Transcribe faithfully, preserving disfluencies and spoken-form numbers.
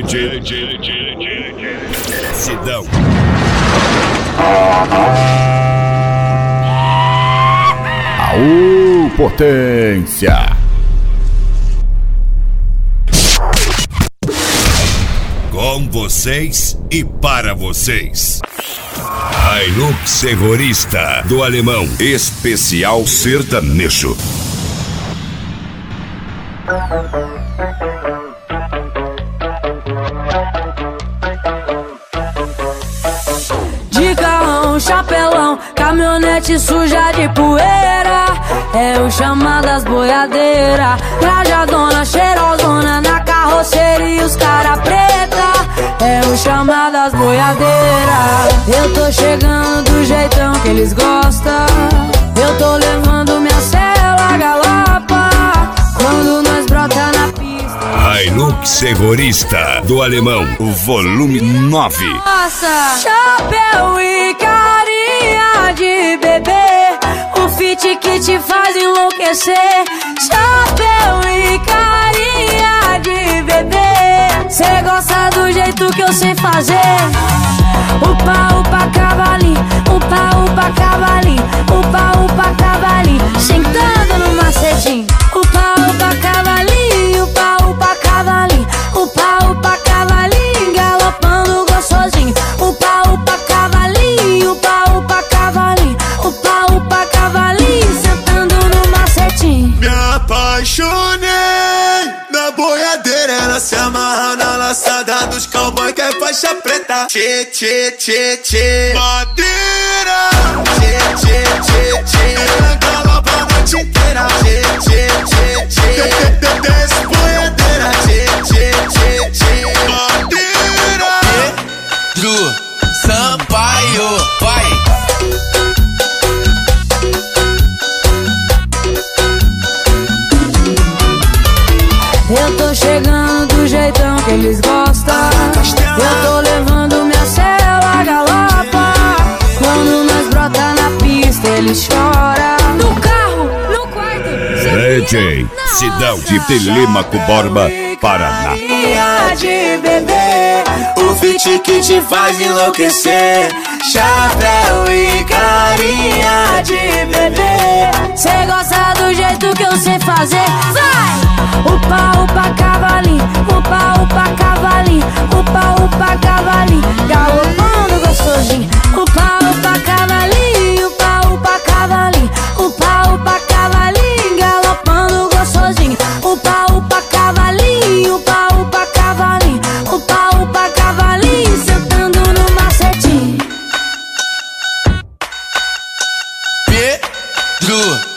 D J, D J, Sidão. Aô, potência! Com vocês e para vocês. Hilux Terrorista do Alemão. Especial sertanejo. De carrão, chapelão, caminhonete suja de poeira. É o chamado das boiadeiras. Trajadona, cheirosona na carroceria, os cara preta. É o chamado das boiadeiras. Eu tô chegando do jeitão que eles gostam. Eu tô levando minha cela galapa. Quando nós brota na pista. Hilux Terrorista do Alemão, o volume nove. Nossa, chapéu e carinha de bebê, o fit que te faz enlouquecer. Chapéu e carinha de bebê, cê gosta do jeito que eu sei fazer. Upa, upa, cavalinho, upa, upa, cavalinho, upa, upa, cavalinho, sentando no macetinho. Upa, upa, cavalinho, upa, upa, cavalinho, upa, upa, cavalinho, galopando gostosinho. Upa, upa, cavalinho, upa, upa, cavalinho, upa, upa, cavalinho, sentando no macetinho. Me apaixonei na boiadeira, ela se amarra na laçada dos cowboy que é faixa preta. Tchê, tchê, tchê, tchê, madeira. Tchê, tchê, tchê, tchê, ela galopa a noite inteira. Tchê, tchê, tchê, tchê, desce boiadeira. Tchê, tchê, tchê, tchê, madeira. Pedro Sampaio, vai. Eu tô chegando do jeitão que eles gostam. Eu tô levando minha cela galapa. Quando nós brota na pista, eles choram. No carro, no quarto, D J Sidão de Telêmaco Borba, Paraná. De bebê, o fit que te faz enlouquecer. Chapéu e carinha de bebê, cê gosta do jeito que eu sei fazer. Vai! Upa, upa, cavalinho, upa, upa, cavalinho, upa, upa, cavalinho, galopando gostosinho. Upa, upa, cavalinho, upa, upa, cavalinho, upa, upa, cavalinho, galopando gostosinho. Upa, upa, cavalinho, upa, upa, cavalinho, upa, upa, cavalinho, sentando no macetinho. Pedro